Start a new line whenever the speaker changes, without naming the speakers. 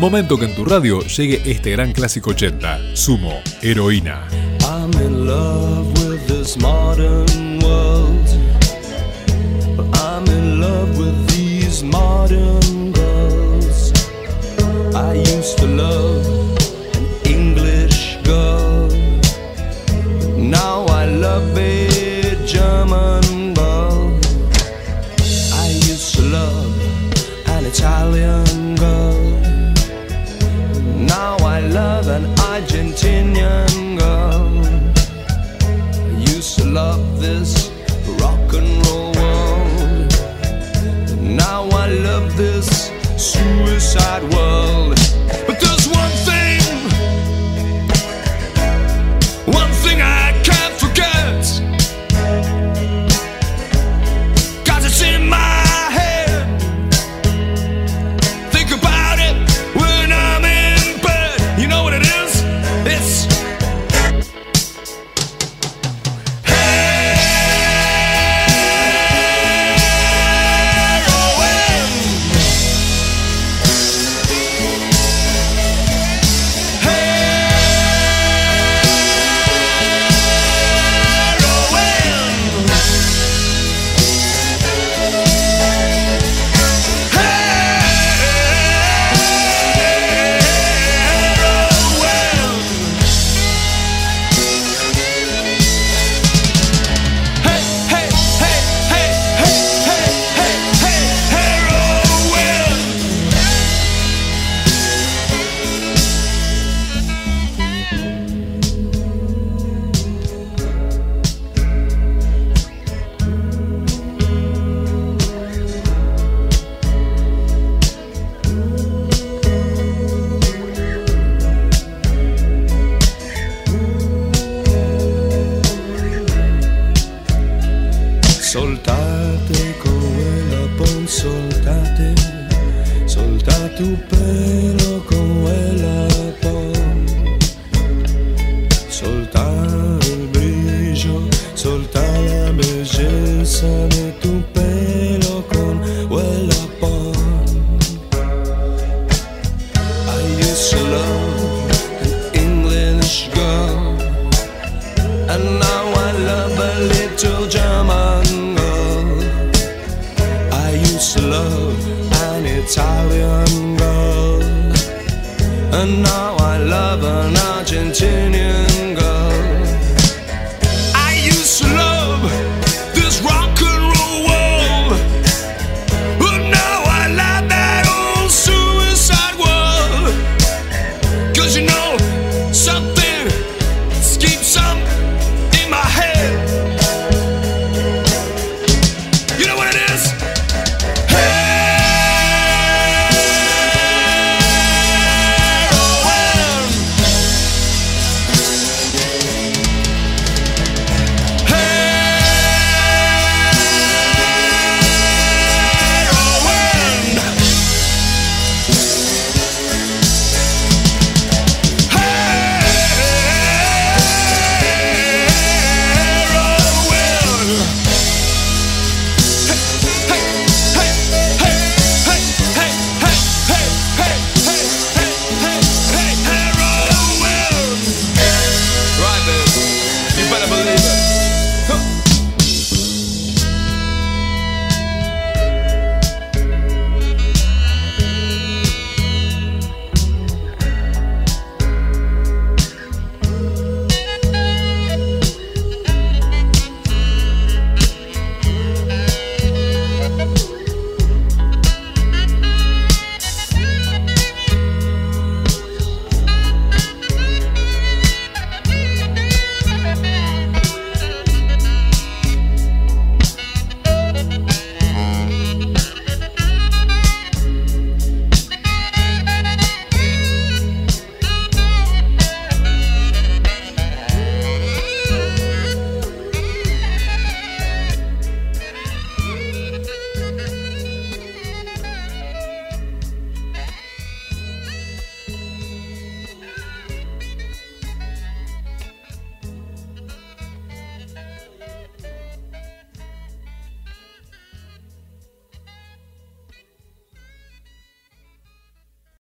Momento que en tu radio llegue este gran clásico 80, Sumo, Heroína.
I'm in love with this modern world. I'm in love with these modern girls. I used to love an English girl. Now I love a German girl. I used to love an Italian girl. Now I love an Argentinian girl. I used to love this rock and roll world. Now I love this suicide world. But there's one thing I can't forget. 'Cause it's in my head. Think about it when I'm in bed. You know what it is? It's soltate quella pon soltate, soltate un pelo con quella